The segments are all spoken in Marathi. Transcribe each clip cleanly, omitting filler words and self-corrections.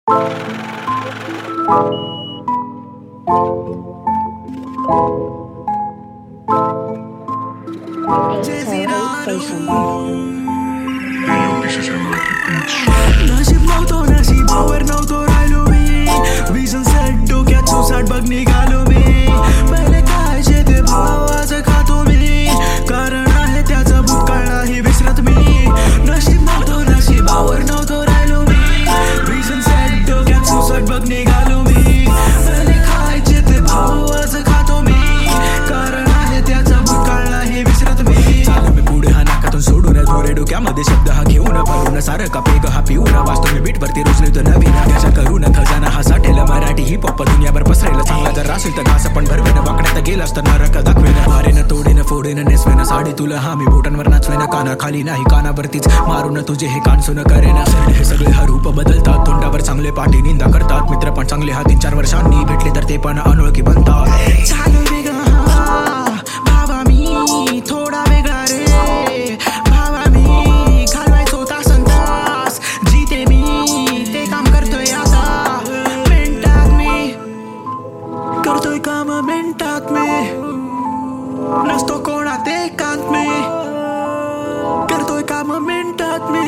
नशीब नव्हतो नशिबावर नव्हतो राहिलो मी विजन सेट डोक्यात सुसाट बघ निघालो मी पहिले काय ते भावाचं खातो मी कारण आहे त्याचा भूतकाळही विसरत मी नशीब नव्हतो नशिबावर नव्हतो राहिलो मी विजन सेट डोक्यात सुसाट बघ निघालो मी पहिले काय ते भावाचं खातो मी कारण आहे त्याचा भूतकाळही विसरत मी चालू मी पुढे हा नाकातून सोडून धोरे डोक्यामध्ये शब्द हा घेऊन भरून सारं का पेग हा पिऊन वाचतो मी बीट वरती रुजले तर नवीन अभ्यास करून खजाना हा साठेल मराठी हिप हॉप दुनियाभर पसरेल चांगला जर असेल तर घास पण भरवेन वाकड्यात गेलास तर नरक दाखवेन मारेन तोडेन फोडेन नेसवेन साडी तुला हा मी बोटांवर नाचवेन काना खाली नाही कानावरतीच मारून तुझे हे कान सुन करेन हे सगळे हा रूप बदलतात तोंडावर चांगले पाठी निंदा करतात मित्र पण चांगले हा 3-4 वर्षांनी भेटले तर ते पण अनोळखी बनतात चालू वेगळा भावा मी थोडा वेगळा रे भावा मी घालवायचो तासन तास जिथे मी ते काम करतोय आता मिनिटात मी करतोय काम मिनिटात मी नसतो कोणात एकांत मी करतोय काम मिनिटात मी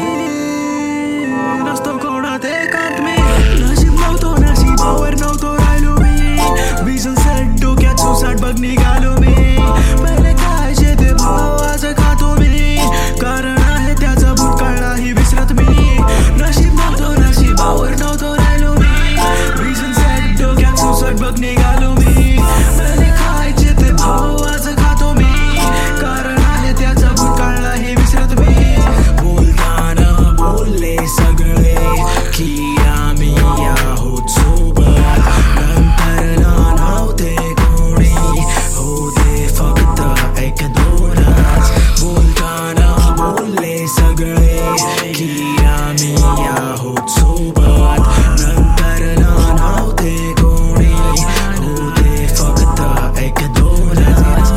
नसतो कोणात एकांत मी नशीब नव्हतो नशिबावर नव्हतो राहिलो मी विजन सेट डोक्यात सुसाट बघ निघालो मी पहिले काय ते भावाचं खातो मी कारण आहे त्याचा भूतकाळही विसरत मी नशीब नव्हतो नशिबावर नव्हतो राहिलो मी विजन सेट डोक्यात सुसाट बघ निघालो मी पहिले काय ते भावाचं खातो मी कारण आहे त्याचा भूतकाळही विसरत मी बोलताना बोलले सगळे की आम्ही आहोत सोबत नंतर नव्हते कोणी होते फक्त एक दोनच बोलताना बोलले सगळे की आम्ही आहोत सोबत नंतर नव्हते कोणी होते फक्त एक दोनच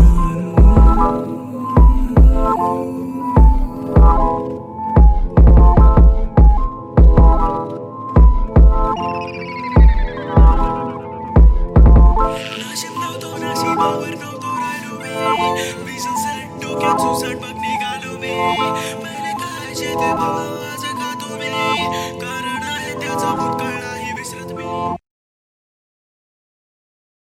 नशीब नव्हतो नशिबावर नव्हतो राहिलो मी विजन सेट डोक्यात सुसाट बघ निघालो मी पहिले काय ते भावाचं खातो मी कारण आहे त्याचा भूतकाळ